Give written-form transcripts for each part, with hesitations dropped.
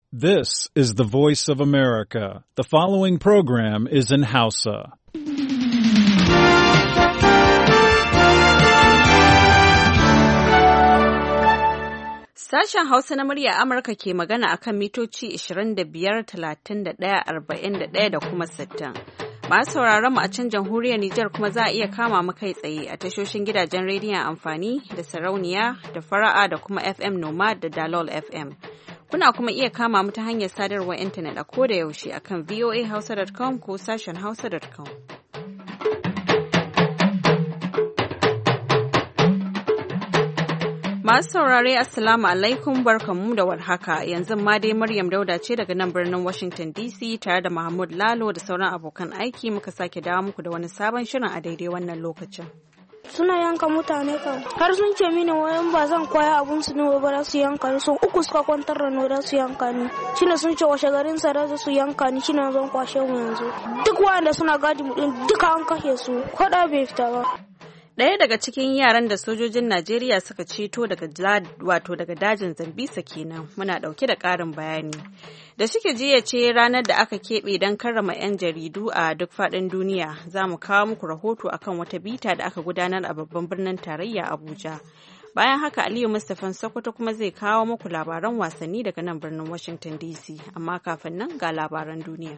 This is the voice of America. The following program is in Hausa. Sashen Hausa na murya Amurka ke magana akan mitoci 25, 31, 41 da kuma 60. Masu sauraron mu a can jamhuriyar Nijar kuma za a iya kama mu kai tsaye a tashoshin gidajen rediyon amfani da sarauniya da fara'a da kuma FM Nomad da Dalol FM. Kuna kuma iya kama mu ta hanyar sadarwar intanet a koda yaushe akan voahausa.com ko sashen hausa.com. Masu saurare Assalamu alaikum barkanmu da warhaka yanzu ma dai Maryam Dauda ce daga nan birnin Washington DC tare da Mahmud Lalo da sauran abokan aiki muka sake dawo muku da wani sabon shirin a daidai wannan lokacin. Suna yanka mutane kan har sun ce mini wayan ba zan koya abun su ne ba za su yanka ni, sun uku suka kwantar da ni za su yanka ni, shine sun ce washe garin sa za su yanka ni, shine zan kwashe mu yanzu duk wanda suna gadi mu din duka an kashe su ko da bai fita ba. Ɗaya daga cikin yaran da sojojin Najeriya suka ceto daga dajin Zambisa kenan muna ɗauke da ƙarin bayani. Da shike jiya ce ranar da aka keɓe don karrama 'yan jaridu a duk faɗin duniya, za mu kawo muku rahoto akan wata bita da aka gudanar a babban birnin tarayya Abuja. Bayan haka Aliyu Mustapha Sokoto kuma zai kawo muku labaran wasanni daga nan birnin Washington DC, amma kafin nan ga labaran duniya.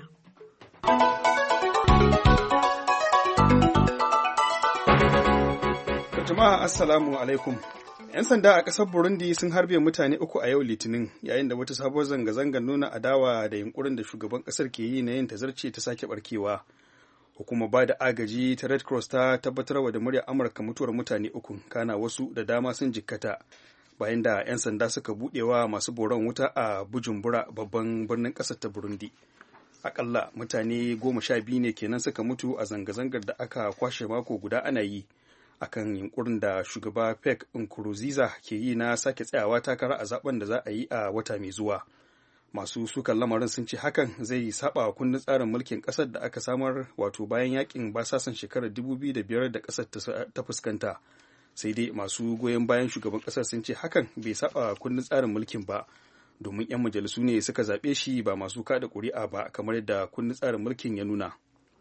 Jama'a Assalamu alaikum. 'Yan sanda a ƙasar Burundi sun harbe mutane uku a yau Litinin yayin da wata sabuwar zanga-zangar nuna adawa da yunkurin da shugaban ƙasar ke yi na yin tazarce ta sake barkewa. Hukumar ba da agaji ta Red Cross ta tabbatar da muryar Amurka mutuwar mutane uku, kana wasu da dama sun jikkata bayan da 'yan sanda suka buɗewa masu boron wuta a Bujumbura babban birnin ƙasar ta Burundi. Aƙalla mutane 12 ne kenan suka mutu a zanga-zangar da aka kwashe mako guda ana yi akan yunkurin da shugaba Pierre Nkurunziza ke yi na sake tsayawa takara a zaben da za a yi a wata mai zuwa. Masu sukan lamarin sun ce hakan zai saba wa kundin tsarin mulkin kasar da aka samar wato bayan yakin basasan shekarar 2005 da kasar ta fuskanta. Sai dai masu goyon bayan shugaban kasar sun ce hakan bai saba kundin tsarin mulkin ba, domin 'yan majalisu ne suka zaɓe shi ba masu kada ƙuri'a ba kamar yadda kundin tsarin mulkin ya nuna.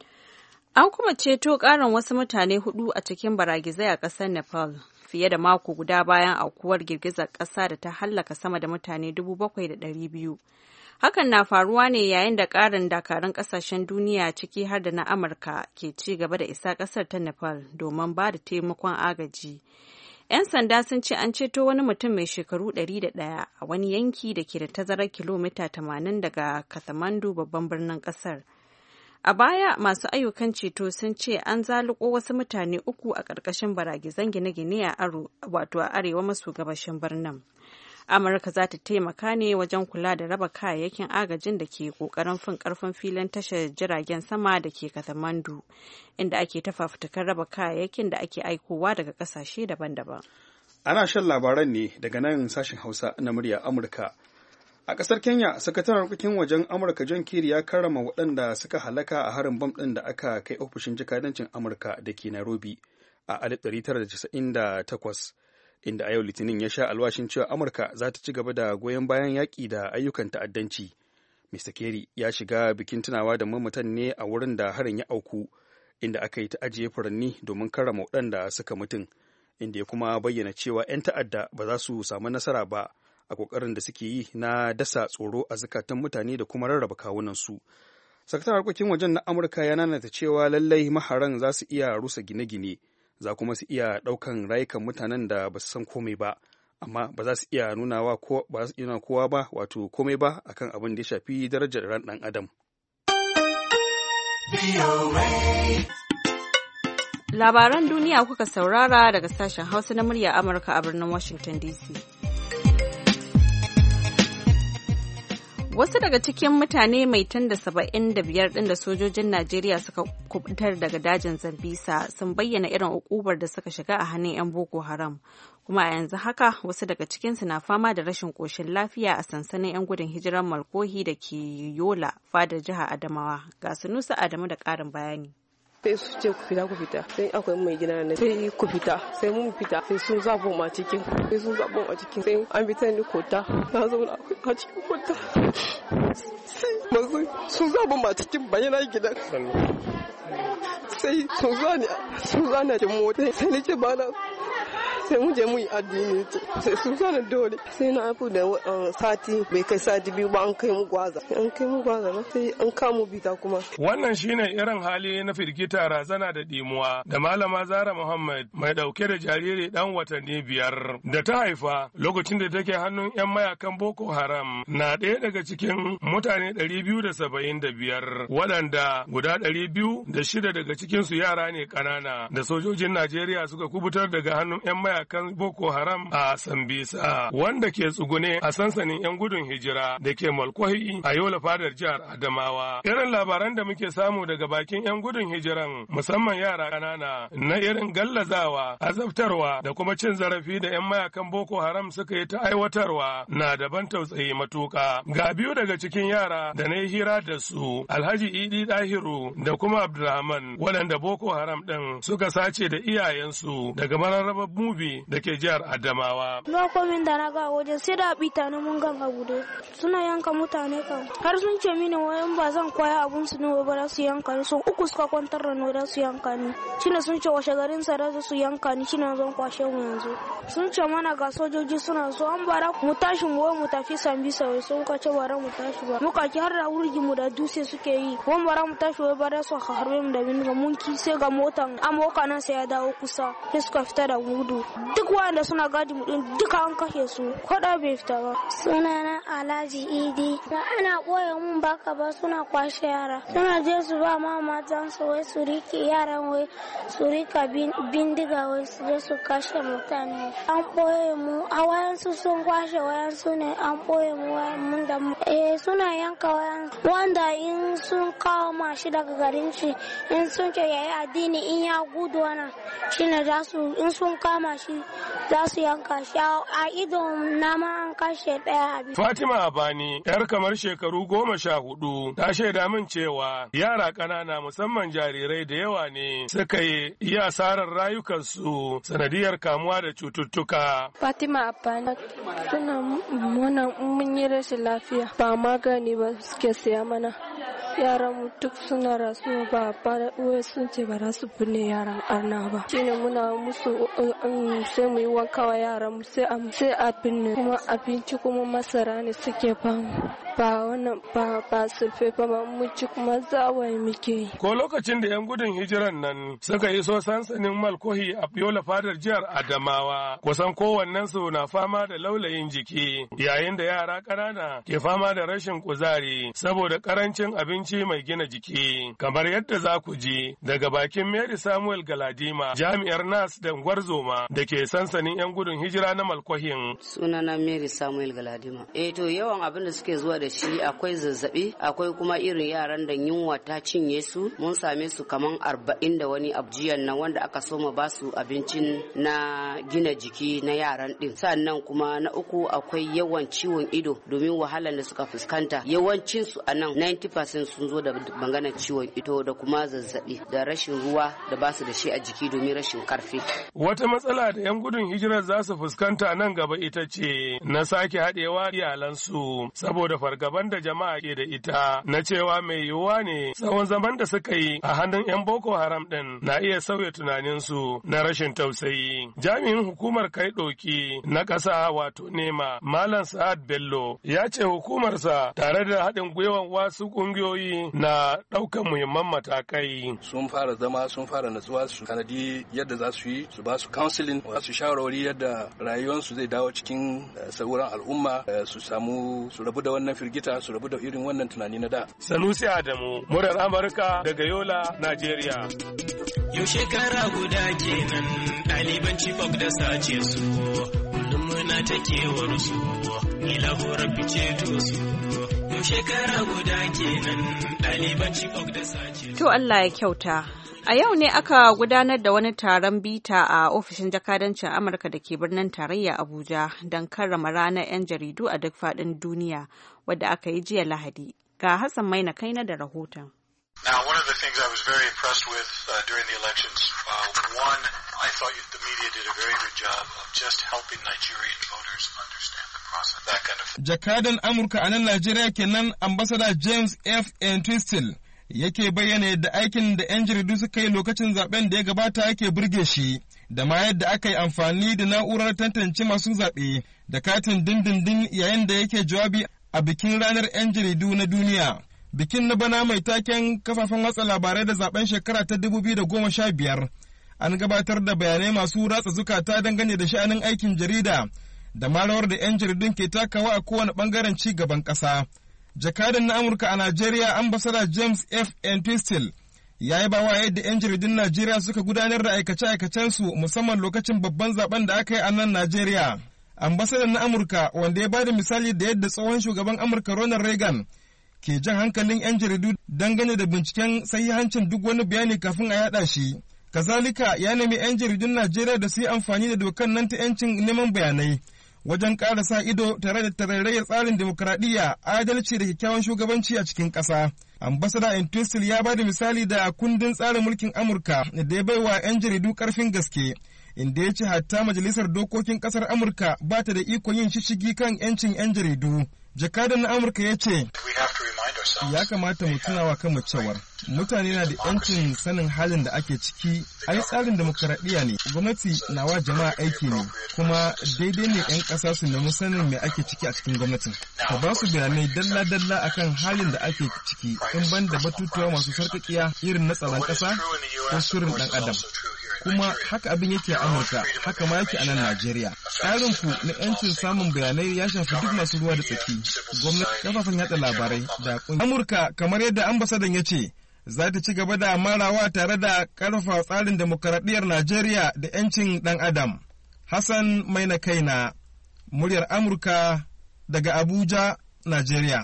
An kuma ceto ƙarin wasu mutane 4 a cikin baragizai a ƙasar Nepal fiye da mako guda bayan aukuwar girgizar ƙasa da ta hallaka sama da mutane 7,200. Hakan na faruwa ne yayin da ƙarin dakarun ƙasashen duniya ciki har da na Amurka ke ci gaba da isa ƙasar ta Nepal domin ba da taimakon agaji. 'Yan sanda sun ce an ceto wani mutum mai shekaru 101 a wani yanki da ke da tazarar kilomita 80 daga Kathmandu babban birnin ƙasar. A baya masu ayyukan ceto sun ce an zaluko wasu mutane 3 a ƙarƙashin baragizan gine-gine a arewa maso gabashin birnin. Amurka za ta taimaka ne wajen kula da raba kayayyakin agajin da ke ƙoƙarin fin ƙarfin filin tashar jiragen sama da ke Kathmandu, inda ake ta fafutukar raba kayayyakin da ake aikowa daga ƙasashe daban-daban. Ana shan labaran ne daga nan sashen Hausa na murya Amurka. A ƙasar Kenya, sakataren harkokin wajen Amurka John Kerry ya karrama waɗanda suka halaka a harin bam ɗin da aka kai ofishin jakadancin Amurka da ke Nairobi a 1998, inda a yau Litinin ya sha alwashin cewa Amurka za ta ci gaba da goyon bayan yaƙi da ayyukan ta'addanci. Mr. Kerry ya shiga bikin tunawa da mamatan ne a wurin da harin ya auku, inda aka yi ta ajiye furanni domin karrama waɗanda suka mutun, inda ya kuma bayyana cewa 'yan ta'adda ba za su samu nasara ba a ƙoƙarin da suke yi na dasa tsoro a zukatan mutane da kuma rarraba kawunansu. Sakataren harkokin wajen na Amurka ya nanata cewa lallai maharan za su iya rusa gine-gine, za kuma su iya ɗaukan rayukan mutanen da ba su san komai ba, amma ba za su iya nuna kowa ba wato komai ba akan abin da ya shafi darajar ran ɗan adam. Labaran duniya kuka saurara daga sashen Hausa na murya Amurka a birnin Washington DC. Wasu daga cikin mutane mai tan da 75 ɗin da sojojin Najeriya suka kubutar daga dajin Zambisa sun bayyana irin ukubar da suka shiga a hannun 'yan Boko Haram. Kuma a yanzu haka wasu daga cikinsu na fama da rashin ƙoshin lafiya a sansanin 'yan gudun hijirar Malkohi da ke Yola, fadar jihar Adamawa. Ga Sunusi Adamu da ƙarin bayani. sai su ce ku fita sai akwai mai gida ne sai ku fita sai mun fita sai sun zabo ma cikin sai an fita ni kota na zauna a cikin kota sai sun zabo ma cikin bayan gidan sai sun zana da mota sai ni ce bana sai mun je mu yi addini sai sun zana dole sai na haifu da sati bai kai sati biyu ba an kai mu gwaza na sai an kamo bita kuma. Wannan shine irin hali na firgita, razana da dimuwa da malama Zara Muhammad mai dauke da jariri dan watanni 5 da ta haifa lokacin da take hannun 'yan mayakan Boko Haram na ɗaya daga cikin mutane 275 waɗanda guda 206 daga cikinsu yara ne ƙanana da sojojin Najeriya suka kubutar daga hannun 'yan mayakan Boko Haram a Sambisa wanda ke tsugune a sansanin 'yan gudun hijira da ke Malkwahi a Yola fadar jihar Adamawa. Irin labaran da muke samu daga bakin 'yan gudun hijiran musamman yara ƙanana na irin gallazawa, azabtarwa da kuma cin zarafi da 'yan mayakan Boko Haram suka yi ta aiwatarwa na daban tausayi matuƙa. Ga biyu daga cikin yara da na yi hira da su, Alhaji Idi Dahiru da kuma Abdulrahman waɗanda Boko Haram ɗin suka sace da iyayensu daga mararrabar Mubi da ke jihar Adamawa. Lokacin da na ga waje sai da bita na mun gan abu dai. Suna yanka mutane kan. Har sun ce mini wayan ba zan koya abun su ne ba za su yanka ni. So uku suka kwantar da ni da su yanka ni. Shine sun ce washe garin sa da su yanka ni shine zan kwashe mu yanzu. Sun ce mana ga sojoji suna so an bara mu tashi mu tafi Sambisa wai sun ka ce bara mu tashi ba. Muka ki har da wurgi mu da dutse suke yi. Wan bara mu tashi wai bara su harbe mu da bindiga mun ki sai ga motan amoka nan sai ya dawo kusa. Sai suka fita da gudu. Duk wanda suna gadi mu din duka an kashe su. Koda bai fita ba. Sunana Alhaji Idi. Da ana boye mun baka ba suna kwashe yara. Suna je su ba ma matan su wai su rike yaran wai su rika bindiga wai su je su kashe mutane. An boye mu a wayan su sun kwashe wayan su ne an boye mu mun da mu. Suna yanka wayan wanda in sun kawo mashi daga garin shi in sun ce yayi addini in ya gudu wannan shine za su in sun kama shi za su yanka shi a idon nama an kashe daya. Fatima Abani yar kamar shekaru 14 ta shaida min cewa yara ƙanana musamman jarirai da yawa ne suka yi asarar rayukansu sanadiyar kamuwa da cututtuka. Fatima Abani suna mun yi rashin lafiya ba magani ba suke siya mana. Yaran mu duk suna rasuwa ba uwe sun ce ba za su binne yaran arna ba. Shine muna musu sai mu yi wanka wa yaran mu sai a binne kuma abinci kuma masara ne suke bamu. Ba wannan ba sulfe ba mu ci kuma zawai muke. Ko lokacin da 'yan gudun hijiran nan suka iso sansanin Malkohi a Yola fadar jihar Adamawa kusan kowannen su na fama da laulayin jiki yayin da yara ƙanana ke fama da rashin kuzari saboda karancin abinci mai gina jiki kamar yadda za ku ji daga bakin Mary Samuel Galadima jami'ar Nas da Gwarzoma da ke sansanin 'yan gudun hijira na Malkohin. Sunana Mary Samuel Galadima. To yawan abin da suke zuwa da shi akwai zazzabi akwai kuma irin yaran da yunwa ta cinye su mun same su kaman 40 da wani abjiyan nan wanda aka soma ba su abincin na gina jiki na yaran din sannan kuma na uku akwai yawan ciwon ido domin wahalar da suka fuskanta yawancin su anan 90% sun zo da bangaren ciwon ido da kuma zazzabi da rashin ruwa da ba su da shi a jiki domin rashin karfi. Wata matsala da 'yan gudun hijirar za su fuskanta nan gaba ita ce na sake haɗewa iyalansu saboda fargaban da jama'a ke da ita na cewa mai yiwuwa ne tsawon zaman da suka yi a hannun 'yan Boko Haram ɗin na iya sauya tunaninsu na rashin tausayi. Jami'in hukumar kai ɗoki na ƙasa wato nema Malam Sa'ad Bello ya ce hukumarsa tare da haɗin gwiwan wasu ƙungiyoyi na ɗaukan muhimman matakai. Sun fara zama sun fara natsuwa su kanadi yadda za su yi su ba su counseling su shawarwari yadda rayuwarsu zai dawo cikin sauran al'umma su samu su rabu da wannan firgita su rabu da irin wannan tunani na da. Sanusi Adamu, murar Amurka daga Yola, Najeriya. Yau shekara guda kenan ɗaliban Chibok da sace su, kullum muna ta kewar su, ni lahorar fice to su. Yau shekara guda kenan ɗaliban Chibok da sace su. To Allah ya kyauta. A yau ne aka gudanar da wani taron bita a ofishin jakadancin Amurka da ke birnin tarayya Abuja don karrama ranar 'yan jaridu a duk faɗin duniya wadda aka yi jiya Lahadi. Ga Hassan Maina Kaina da rahoton. Now, one of the things I was very impressed with during the elections, one, I thought the media did a very good job of just helping Nigerian voters understand the process, that kind of thing. Jakadan Amurka a nan Najeriya kenan Ambassador James F. Entwistle yake bayyana yadda aikin da 'yan jaridu suka yi lokacin zaben da ya gabata yake burge shi, da ma yadda aka yi amfani da na'urar tantance masu zaɓe da katin dindindin yayin da yake jawabi a bikin ranar 'yan jaridu na duniya. Bikin na bana mai taken kafafen watsa labarai da zaben shekara ta 2015 an gabatar da bayanai masu ratsa zukata dangane da sha'anin aikin jarida da malawar da 'yan jaridun ke takawa a kowane bangaren ci gaban ƙasa. Jakadan na Amurka a Najeriya Ambassador James F. Entwistle ya yi bawa yadda 'yan jaridun Najeriya suka gudanar da aikace-aikacensu musamman lokacin babban zaben da aka yi a nan Najeriya. Ambassador na Amurka wanda ya bada misali da yadda tsohon shugaban Amurka Ronald Reagan ke jan hankalin 'yan jaridu dangane da binciken sahihancin duk wani bayani kafin a yada shi. Kazalika ya nemi 'yan jaridun Najeriya da su yi amfani da dokar nan ta 'yancin neman bayanai wajen ƙara sa ido tare da tarairayar tsarin demokuraɗiyya, adalci da kyakkyawan shugabanci a cikin ƙasa. Ambassador Entwistle ya ba da misali da kundin tsarin mulkin Amurka da ya baiwa 'yan jaridu ƙarfin gaske, inda ya ce hatta majalisar dokokin ƙasar Amurka ba ta da ikon yin shishigi kan 'yancin 'yan jaridu. Jakadan na Amurka ya ce, ya kamata mu tunawa kanmu cewar mutane na da 'yancin sanin halin da ake ciki. Ai tsarin demokaradiyya ne, gwamnati na wa jama'a aiki ne, kuma daidai ne 'yan ƙasa su nemi sanin me ake ciki a cikin gwamnatin. Ka ba su bayanai dalla-dalla akan halin da ake ciki in ban da batutuwa masu sarƙaƙiya irin na tsaron ƙasa ko shirin ɗan adam. Kuma haka abin yake a Amurka, haka ma yake a nan Najeriya. Tsarinku na 'yancin samun bayanai ya shafi duk masu ruwa da tsaki, gwamnati, kafafen yada labarai da Amurka, kamar yadda ambasadan ya ce, za ta ci gaba da marawa tare da ƙarfafa tsarin demokaradiyyar Najeriya da 'yancin ɗan adam. Hassan Maina Kaina, muryar Amurka daga Abuja, Najeriya.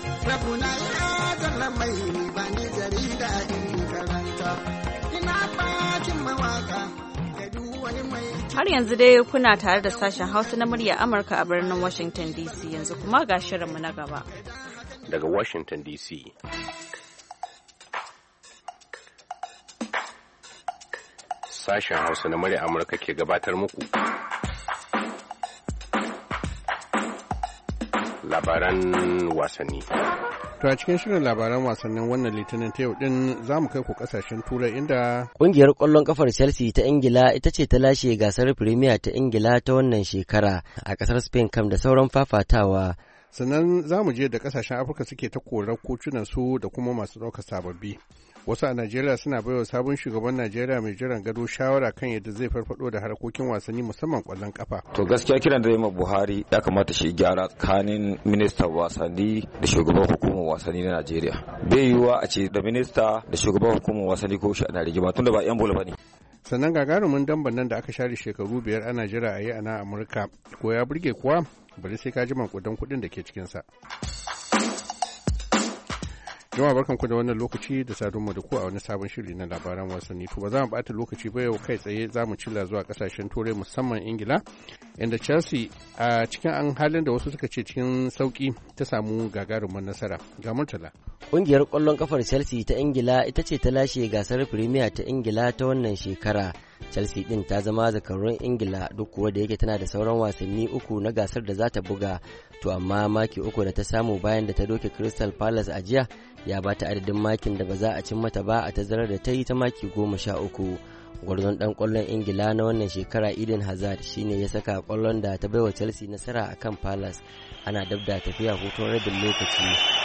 Har yanzu dai kuna tare da sashen Hausa na murya Amurka a birnin Washington DC, yanzu kuma ga shirinmu na gaba. Daga Washington DC. Sashen Hausa na murya Amurka ke gabatar muku labaran wasanni. To a cikin shirin labaran wasannin wannan litinin ta yau din za mu kai ku kasashen turai inda kungiyar kwallon kafar Chelsea ta Ingila ita ce ta lashe gasar Premier ta Ingila ta wannan shekara a kasar Spain kam da sauran fafatawa. Sannan za mu je da kasashen Afirka suke ta korar kocunan su da kuma masu ɗaukar sababbi. Wasu a Najeriya suna baiwa sabon shugaban Najeriya mai jiran gado shawara kan yadda zai farfado da harkokin wasanni musamman kwallon kafa. To gaskiya kiran da ma Buhari ya kamata shi gyara tsakanin ministan wasanni da shugaban hukumar wasanni na Najeriya. Bai yiwuwa a ce da minista da shugaban hukumar wasanni ko shi ana rigima tunda ba yan bola bane. Sannan gagarumin damban nan da aka share shekaru 5 ana jira a yi a nan Amurka ko ya burge kuwa bari sai ka ji mankudan kuɗin da ke cikinsa. Jama'a barkanku da wannan lokaci da sadunmu da ku a wani sabon shiri na labaran wasanni. To ba za mu bata lokaci ba yau kai tsaye za mu cilla zuwa kasashen turai musamman Ingila inda Chelsea a cikin an halin da wasu suka ce cikin sauki ta samu gagarumin nasara. Ga Murtala. Kungiyar kwallon kafar Chelsea ta Ingila ita ce ta lashe gasar Premier ta Ingila ta wannan shekara. Chelsea din ta zama zakarun Ingila duk kuwa da yake tana da sauran wasanni uku na gasar da za ta buga, to amma maki uku da ta samu bayan da ta doke Crystal Palace a jiya ya ba ta adadin makin da ba za a cin mata ba a tazarar da ta yi ta maki 13. Gwarzon dan kwallon Ingila na wannan shekara Eden Hazard shine ya saka kwallon da ta baiwa Chelsea nasara akan Palace. Ana dab da tafiya hutun rabin lokaci.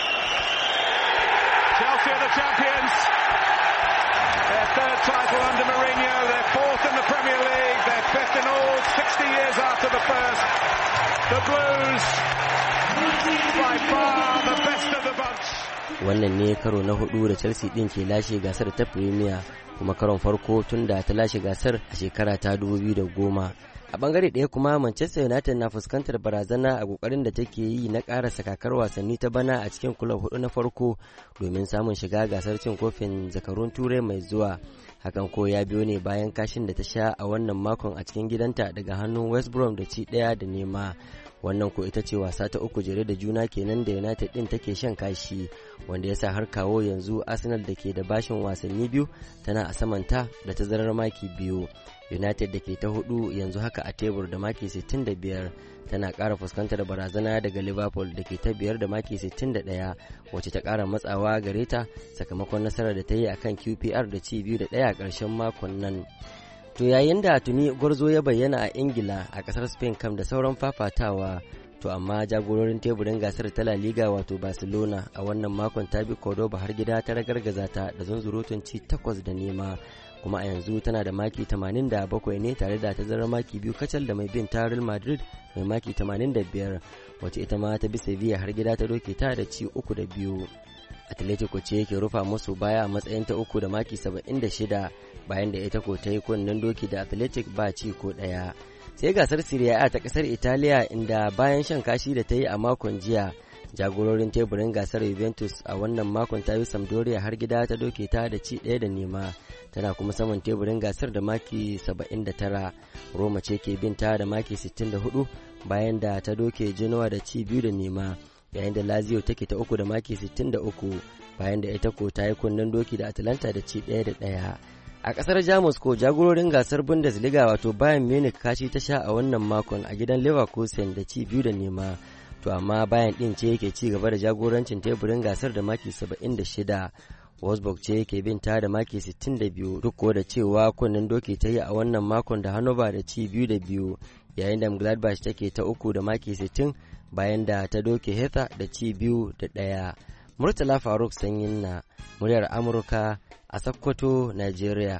Chelsea are the champions. Their third title under Mourinho, their fourth in the Premier League, their fifth in all, 60 years after the first. The Blues, by far the best of the bunch. Wannan ne karo na hudu da Chelsea din ke lashe gasar ta Premier, kuma karon farko tun da ta lashe gasar a shekara ta 2010. A bangare ɗaya kuma Manchester United na fuskantar barazana a kokarin da take yi na ƙara sakakar wasanni ta bana a cikin kulab hudu na farko domin samun shiga gasar cin kofin zakarun turai mai zuwa. Hakan ko ya biyo ne bayan kashin da ta sha a wannan makon a cikin gidanta daga hannun West Brom da ci 1-0. wannan ko ita ce wasa ta uku jere da juna kenan da United din take shan kashi, wanda ya sa har kawo yanzu Arsenal da ke da bashin wasanni biyu tana a samanta da tazarar maki 2. United da ke ta hudu yanzu haka a tebur da maki 65 tana ƙara fuskantar barazana daga Liverpool da ke ta biyar da maki 61 wacce ta ƙara matsawa gare ta sakamakon nasarar da ta yi akan QPR da ci 2-1 a ƙarshen makon nan. To yayin da tuni gwarzo ya bayyana a Ingila, a ƙasar Spain kam da sauran fafatawa, to amma jagororin teburin gasar ta La Liga wato Barcelona a wannan makon ta bi Cordoba har gida ta ragargaza ta da zunzurutun ci 8-0, kuma a yanzu tana da maki 87 ne tare da tazarar maki 2 kacal da mai bin ta Real Madrid mai maki 85 wacce ita ma ta bi Sevilla har gida ta doke ta da ci 3-2. Atletico ce yake rufa musu baya a matsayin ta uku da maki 76 bayan da ita ko ta yi kunnen doki da Athletic ba ci ko ɗaya. Sai gasar Serie A ta kasar Italiya inda bayan shan kashi da ta yi a makon jiya, jagororin teburin gasar Juventus a wannan makon ta yi Sampdoria har gida ta doke ta da ci 1-0, tana kuma saman teburin gasar da maki 79. Roma ce ke bin ta da maki 64 bayan da ta doke Genoa da ci 2-0, yayin da Lazio take ta uku da maki 63 bayan da ita ko ta yi kunnen doki da Atalanta da ci 1-1. A kasar Jamus ko jagororin gasar Bundesliga wato Bayern Munich kashi ta sha a wannan makon a gidan Leverkusen da ci 2-0, to amma Bayern din ce yake ci gaba da jagorancin teburin gasar da maki 76. Wolfsburg ce yake bin ta da maki 62 duk da cewa kunnen doki ta yi a wannan makon da Hannover da ci 2-2, yayin da Gladbach take ta uku da maki 60 bayan da ta doke Hertha da ci 2-1. Murtala Faruk Sanyin na muryar Amurka a Sokoto, Nigeria.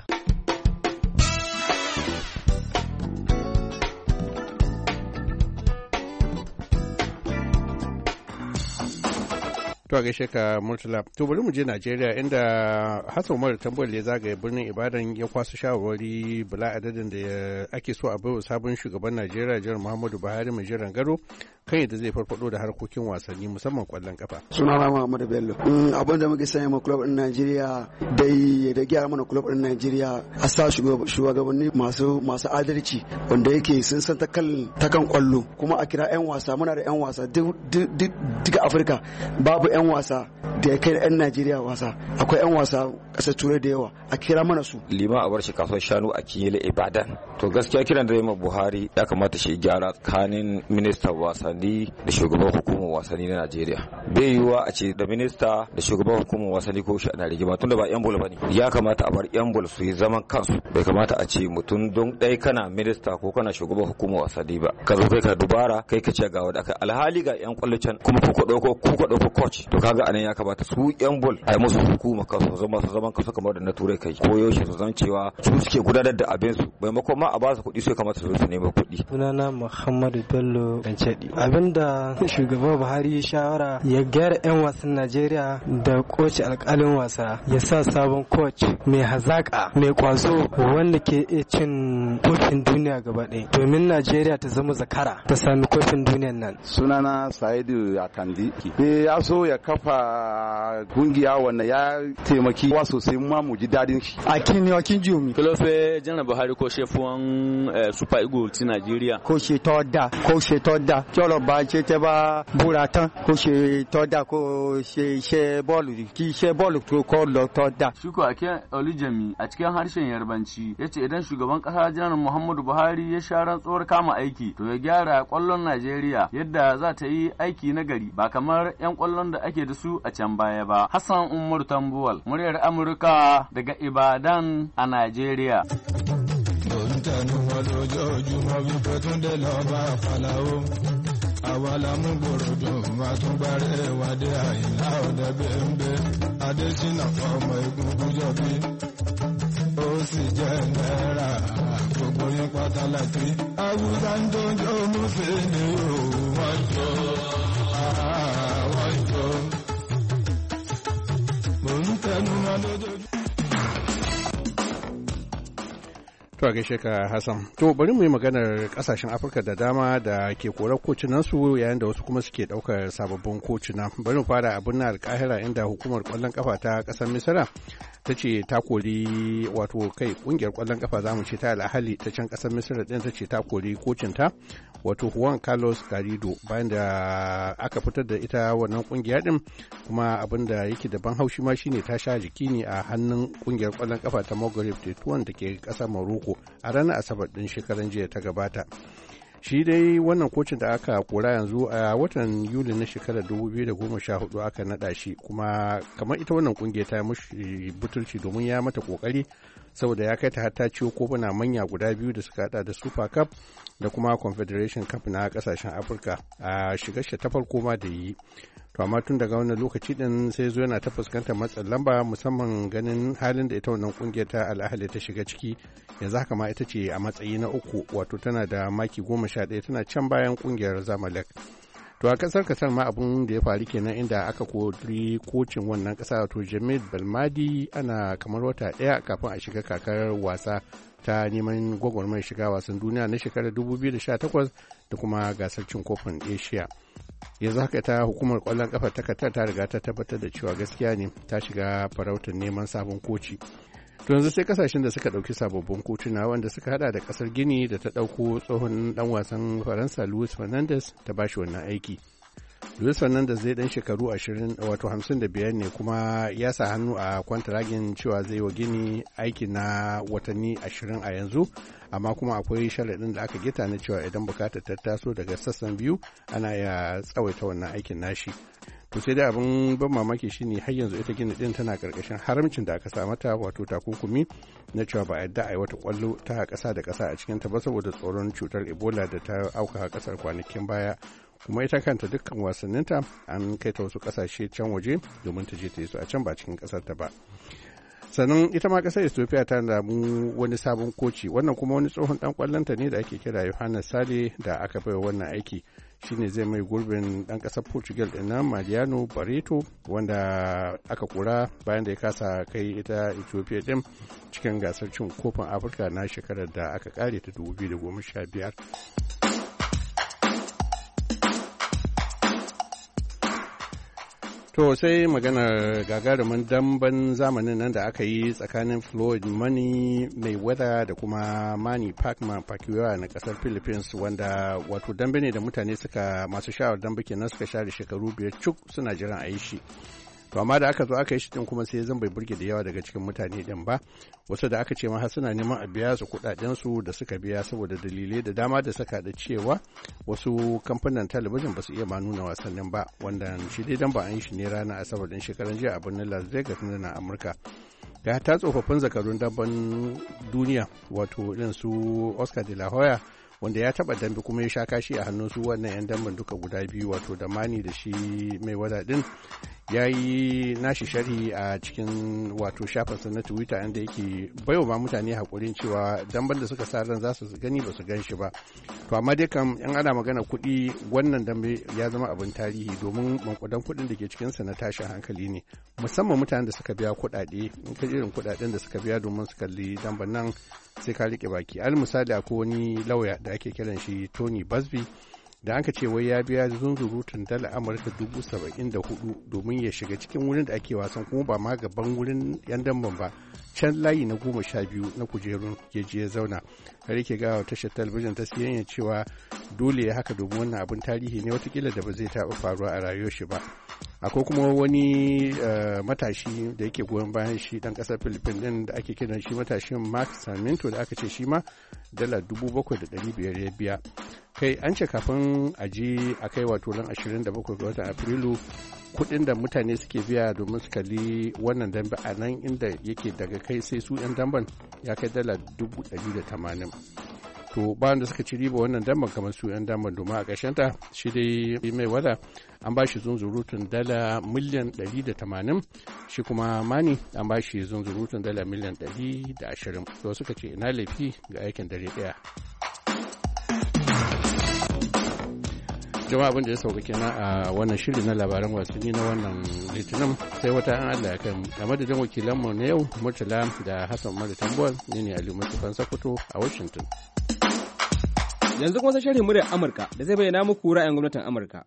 To gaishe ka Murtala. To bari mu je Najeriya inda Hassan Umar Tambuwal ya zagaye birnin Ibadan ya kwaso shawarwari bala adadin da ake so a baiwa sabon shugaban Najeriya Janar Muhammadu Buhari mai jiran gado kan yadda zai farfado da harkokin wasanni musamman kwallon kafa. Sunana Muhammadu Bello. Abin da muke sanya ma club din Najeriya dai da gyara mana club din Najeriya a sa shugabanni masu adalci wanda yake sun san ta kan kwallo, kuma a kira 'yan wasa. Muna da 'yan wasa duka Afirka babu 'yan wasa da ya kai 'yan Najeriya wasa. Akwai 'yan wasa ƙasar Turai da yawa, a kira mana su. Liman a bar shi kasuwar shanu a Kinyele Ibadan. To gaskiya kiran da ya Buhari ya kamata shi gyara tsakanin ministan wasanni da shugaban hukumar wasanni na Najeriya. Bai yiwuwa a ce da minista da shugaban hukumar wasanni ko shi ana rigima tunda ba 'yan bol bane. Ya kamata a bar 'yan bol su yi zaman kansu. Bai kamata a ce mutum don ɗaya kana minista ko kana shugaban hukumar wasanni ba. Ka zo kai ka dubara kai ka ce ga wanda aka alhali ga 'yan kwallo can kuma ku ɗauko coach. To kaga anan ya kamata su 'yan bol a yi musu hukuma kansu su zaman kansu kamar da na turai kai. Ko yaushe su zan cewa su suke gudanar da abin su. Maimakon ma a ba su kuɗi sai kamata su zo su nemi kuɗi. Sunana Muhammadu Bello Dancedi. Abinda shugaba Buhari ya shawara ya gyara 'yan wasan Najeriya da coach alƙalin wasa, ya sa sabon coach mai hazaka mai kwazo wanda ke iya cin kofin duniya gaba ɗaya domin Najeriya ta zama zakara ta sami kofin duniyan nan. Sunana Saidu Akandi. Ya so ya kafa kungiya wanda ya taimaki wa sosai ma mu ji dadin shi. Akin Jumi. Kilofe Janar Buhari ko shefuwan Super Eagles ti Nigeria. Ko ṣe tọ́ da tí ọlọ́ba ṣe tẹ́ bá búra tán kó ṣe tọ́ da kó ṣe iṣẹ́ bọ́ọ̀lù kí iṣẹ́ bọ́ọ̀lù tó kọ́ lọ tọ́ da. Shuko Ake Olujemi a cikin harshen Yarbanci ya ce idan shugaban ƙasa Janar Muhammadu Buhari ya sha rantsuwar kama aiki to ya gyara ƙwallon Najeriya yadda za ta yi aiki na gari ba kamar 'yan ƙwallon da ake da su a can baya ba. Hassan Umar Tambuwal, muryar Amurka daga Ibadan a Najeriya. àwa la mú gbòròdò máa tún gbárẹ́ wádé àyìnlá ọ̀dẹ bẹ́ẹ̀ adésínà ọmọ egungun jọbí ó sì jẹ́ náírà gbogbo yín pátá láti àwùjọ ń jọjọ múfèé ni wọ́n jọ wọ́n jọ mò ń tẹnu mọ́ lójoojúmọ́. To To gaishe ka Hassan. To bari mu yi maganar kasashen Afirka da dama da ke korar kocinansu yayin da wasu kuma suke daukar sababbin kocina. Bari mu fara abin na Alkahira inda hukumar kwallon kafa ta kasar Misira ta ce ta kori wato kai kungiyar kwallon kafa zamu ce ta Al-Ahli ta can kasar Misira din ta ce ta kori kocinta wato Juan Carlos Garrido bayan da aka fitar da ita wannan kungiya din kuma abin da yake da ban haushi ma shine ta sha jiki ne a hannun kungiyar kwallon kafa ta Maghreb Tetuan da ke kasar Morocco a ranar Asabar din shekaran jiya ta gabata. Shi dai wannan kocin da aka kora yanzu a watan Yuli na shekarar 2014 aka nada shi kuma kamar ita wannan kungiya ta mushi butulci domin ya mata kokari saboda ya kai ta har ta ciwo kofuna manya guda biyu da suka hada da Super Cup da kuma Confederation Cup na kasashen Afirka a shigar shi ta farko ma da yi. To amma tun daga wannan lokaci din sai zo yana ta fuskantar matsin lamba musamman ganin halin da ita wannan kungiyar ta Al-Ahli ta shiga ciki yanzu haka ma ita ce a matsayi na uku wato tana da maki 11 tana can bayan kungiyar Zamalek. To a kasar Qatar ma abun da ya faru kenan inda aka kori kocin wannan kasa wato Jamil Belmadi ana kamar wata daya kafin a shiga kakar wasa ta neman gwagwarmar shiga wasan duniya na shekarar 2018 da kuma gasar cin kofin Asia. Yanzu haka ta hukumar kwallon kafa ta Qatar ta riga ta tabbatar da cewa gaskiya ne ta shiga farautar neman sabon koci. To yanzu sai kasashen da suka dauki sababbin kocina wanda suka hada da kasar Gini da ta dauko tsohon dan wasan Faransa Luis Fernandes ta bashi wannan aiki. Luis Fernandes zai dan shekaru 55 ne kuma ya sa hannu a kwantaragin cewa zai wa Gini aiki na watanni 20 a yanzu amma kuma akwai sharaɗin da aka gita na cewa idan bukatar ta taso daga sassan biyu ana ya tsawaita wannan aikin nashi. To sai dai abin ban mamaki shine har yanzu ita Gini din tana karkashin haramcin da aka sa mata wato takunkumi na cewa ba yadda a yi wata kwallo ta ƙasa da ƙasa a cikin ta ba saboda tsoron cutar Ebola da ta auka a ƙasar kwanakin baya. Kuma ita kanta dukkan wasanninta an kai ta wasu ƙasashe can waje domin ta je ta yi su a can ba cikin ƙasar ta ba. Sannan ita ma ƙasar Ethiopia ta damu wani sabon koci wannan kuma wani tsohon dan kwallonta ne da ake kira Yohannes Sale da aka bai wannan aiki shine zai mai gurbin dan ƙasar Portugal din nan Mariano Barreto wanda aka kura bayan da ya kasa kai ita Ethiopia din cikin gasar cin kofin Afirka na shekarar da aka kare ta 2015. To sai maganar gagarumin damben zamanin nan da aka yi tsakanin Floyd Money Mayweather da kuma Manny Pacquiao na kasar Philippines wanda wato dambe ne da mutane suka masu sha'awar dambe kenan suka share shekaru 5 cuk suna jiran a yi shi. To amma da aka zo aka yi shi din kuma sai zan bai burge da yawa daga cikin mutane din ba wasu da aka ce ma har suna neman a biya su kudaden su da suka biya saboda dalilai da dama da saka da cewa wasu kamfanin talabijin ba su iya ma nuna wasannin ba wanda shi dai dan ba an yi shi ne ranar Asabar din shekaran jiya a birnin Las Vegas na Amurka. Da ta tsofaffin zakarun damben duniya wato irin su Oscar de la Hoya wanda ya taba dambe kuma ya sha kashi a hannun su wannan 'yan damben duka guda biyu wato da Mani da shi mai wada din ya yi nashi sharhi a cikin wato shafinsa na Twitter inda yake baiwa ma mutane hakurin cewa damben da suka sa ran za su gani ba su gan shi ba. To amma dai kam in ana magana kuɗi wannan dambe ya zama abin tarihi domin mankudan kuɗin da ke cikinsa na tashin hankali ne musamman mutanen da suka biya kuɗaɗe in ka irin kuɗaɗen da suka biya domin su kalli damben nan sai ka riƙe baki. Al misali akwai wani lauya da ake kiran shi Tony Busby da aka ce wai ya biya zunzurutun dala Amurka 74,000 domin ya shiga cikin wurin da ake wasan kuma ba ma gaban wurin yan damban ba can layi na 12 na kujerun ya je ya zauna har yake gawa tashar talabijin ta siyan cewa dole ya haka domin wannan abin tarihi ne watakila da ba zai taɓa faruwa a rayuwar shi ba. Akwai kuma wani matashi da yake goyon bayan shi dan kasar Philippines din da ake kiran shi matashin Mark Sarmiento da aka ce shi ma dala 7,500 ya biya. Kai an ce kafin a je a kai wato ran 27 ga watan Afrilu kuɗin da mutane suke biya domin su kalli wannan dambe a nan inda yake daga kai sai su 'yan damben ya kai dala 180. To bayan da suka ci riba wannan damben kamar su 'yan damben domin a ƙarshenta shi dai mai wada an ba shi zunzurutun dala miliyan 180 shi kuma Mani an ba shi zunzurutun dala miliyan 120. To suka ce ina laifi ga aikin dare ɗaya. Jama'a abin da ya sauka kenan a wannan shiri na labaran wasanni na wannan litinin sai wata an Allah ya kai mu. A madadin wakilanmu na yau Murtala da Hassan Mari Tambuwal ne Aliyu Mustapha Sokoto a Washington. Yanzu kuma sai sharhin muryar Amurka da zai bayyana muku ra'ayin gwamnatin Amurka.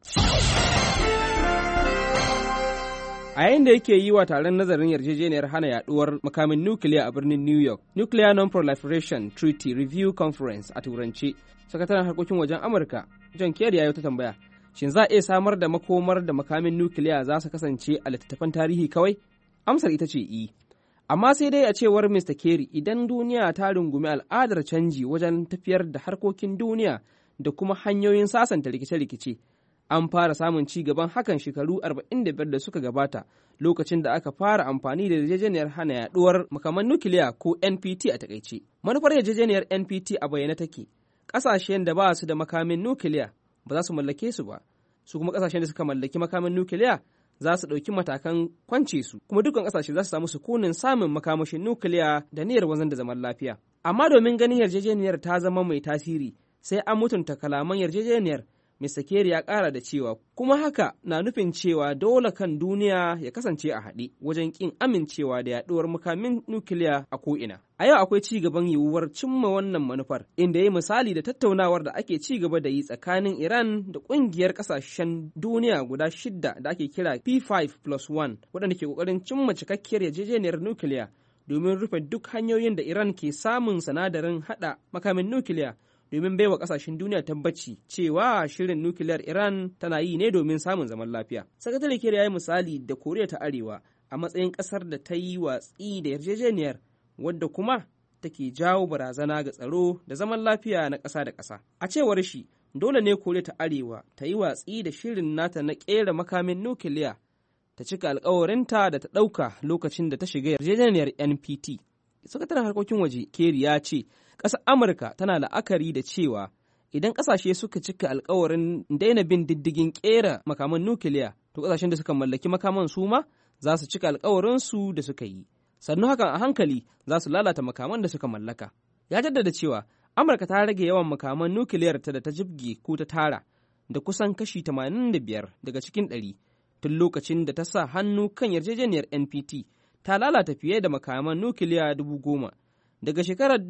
A yayin da yake yi wa taron nazarin yarjejeniyar hana yaduwar makamin nukiliya a birnin New York, Nuclear Non-Proliferation Treaty Review Conference a Turanci, sakataren harkokin wajen Amurka, John Kerry ya yi ta tambaya, shin za a iya samar da makomar da makamin nukiliya za su kasance a littattafan tarihi kawai? Amsar ita ce i. Amma sai dai a cewar Mr. Kerry, idan duniya ta rungumi al'adar canji wajen tafiyar da harkokin duniya da kuma hanyoyin sasanta rikice-rikice, an fara samun ci gaban hakan shekaru 45 da suka gabata lokacin da aka fara amfani da yarjejeniyar hana yaduwar makaman nukiliya ko NPT a takaice. Manufar yarjejeniyar NPT a bayyane take, ƙasashen da ba su da makamin nukiliya ba za su mallake su ba, su kuma ƙasashen da suka mallaki makamin nukiliya za su ɗauki matakan kwance su, kuma dukkan ƙasashe za su samu sukunin samun makamashin nukiliya da niyyar wanzan da zaman lafiya. Amma domin ganin yarjejeniyar ta zama mai tasiri, sai an mutunta kalaman yarjejeniyar. Mr. Kerry ya ƙara da cewa kuma haka na nufin cewa dole kan duniya ya kasance a haɗe wajen ƙin amincewa da yaɗuwar makamin nukiliya a ko'ina. A yau akwai ci gaban yiwuwar cimma wannan manufar, inda ya misali da tattaunawar da ake ci gaba da yi tsakanin Iran da ƙungiyar ƙasashen duniya guda 6 da ake kira P5+1 waɗanda ke ƙoƙarin cimma cikakkiyar yarjejeniyar nukiliya domin rufe duk hanyoyin da Iran ke samun sinadarin haɗa makamin nukiliya, domin baiwa kasashen duniya tabbaci cewa shirin nukiliyar Iran tana yi ne domin samun zaman lafiya. Sakatare Kerry ya yi misali da Koriya ta Arewa a matsayin kasar da ta yi watsi da yarjejeniyar, wadda kuma take jawo barazana ga tsaro da zaman lafiya na ƙasa da ƙasa. A cewar shi, dole ne Koriya ta Arewa ta yi watsi da shirin nata na ƙera makamin nukiliya, ta cika alkawarinta da ta ɗauka lokacin da ta shiga yarjejeniyar NPT. Sakataren harkokin waje Kerry ya ce, ƙasar Amurka tana la'akari da cewa idan ƙasashe suka cika alkawarin daina bin diddigin ƙera makaman nukiliya, to ƙasashen da suka mallaki makaman su ma za su cika alkawarinsu da suka yi. Sannu hakan a hankali za su lalata makaman da suka mallaka. Ya jaddada cewa Amurka ta rage yawan makaman nukiliyar ta da ta jibge ko ta tara da kusan kashi 85 daga cikin 100 tun lokacin da ta sa hannu kan yarjejeniyar NPT. Ta lalata fiye da makaman nukiliya 10,000. Daga shekarar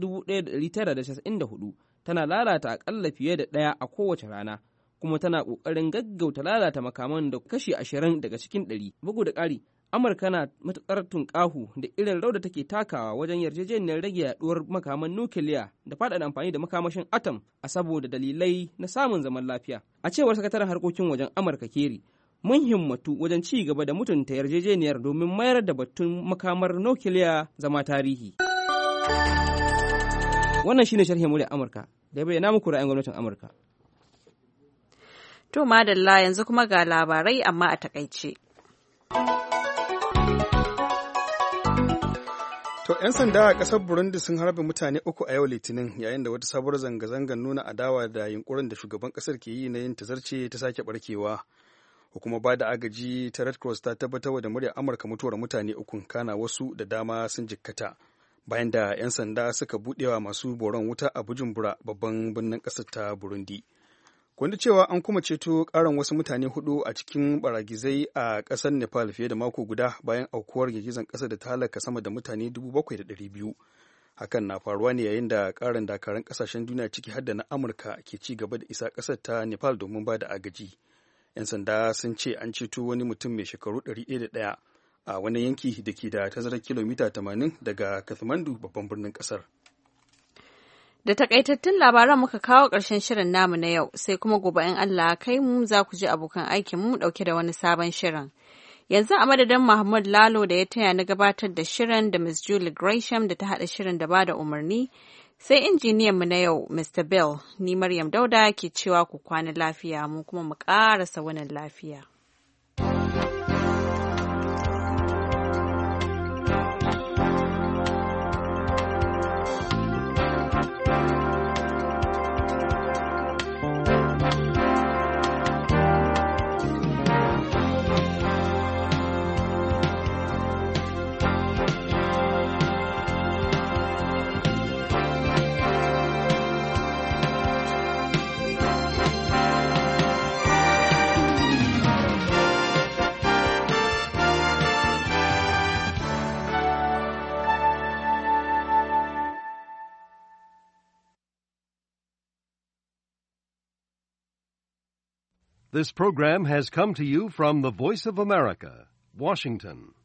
1994 tana lalata akalla fiye da 1 a kowace rana, kuma tana ƙoƙarin gaggauta lalata makaman da kashi 20 daga cikin 100. Bugu da ƙari, Amurka na matuƙar tunƙahu da irin rawar da take takawa wajen yarjejeniyar rage yaduwar makaman nukiliya da faɗaɗa amfani da makamashin atom a saboda dalilai na samun zaman lafiya. A cewar sakataren harkokin wajen Amurka Kerry, mun himmatu wajen ci gaba da mutunta yarjejeniyar domin mayar da batun makamar nukiliya zama tarihi. Wannan shine sharhin muryar Amurka da ya bayyana muku ra'ayin gwamnatin Amurka. To madalla, yanzu kuma ga labarai amma a takaice. To 'yan sanda a ƙasar Burundi sun harbe mutane 3 a yau Litinin, yayin da wata sabuwar zanga-zangar nuna adawa da yunkurin da shugaban ƙasar ke yi na yin tazarce ta sake barkewa. Hukumar ba da agaji ta Red Cross ta tabbatar da muryar Amurka mutuwar mutane 3, kana wasu da dama sun jikkata, bayan da 'yan sanda suka buɗewa masu boron wuta a Bujumbura, babban birnin ƙasar ta Burundi. Kwanda cewa an kuma ceto ƙarin wasu mutane 4 a cikin baragizai a ƙasar Nepal fiye da mako guda bayan aukuwar girgizar ƙasar da ta halaka sama da mutane 7,200. Hakan na faruwa ne yayin da ƙarin dakarun ƙasashen duniya ciki har da na Amurka ke ci gaba da isa ƙasar ta Nepal domin ba da agaji. 'Yan sanda sun ce an ceto wani mutum mai shekaru 101 a wani yanki da ke da tazarar kilomita 80 daga Kathmandu, babban birnin ƙasar. Da takaitattun labaran muka kawo ƙarshen shirin namu na yau, sai kuma gobe in Allah kai mu za ku ji abokan aikin mu ɗauke da wani sabon shirin. Yanzu a madadin Muhammad Lalo da ya taya na gabatar da shirin da Miss Julie Gresham da ta haɗa shirin da ba da umarni, sai injiniyan mu na yau Mr. Bill, ni Maryam Dauda ke cewa ku kwana lafiya, mu kuma mu ƙarasa wannan lafiya. This program has come to you from the Voice of America, Washington.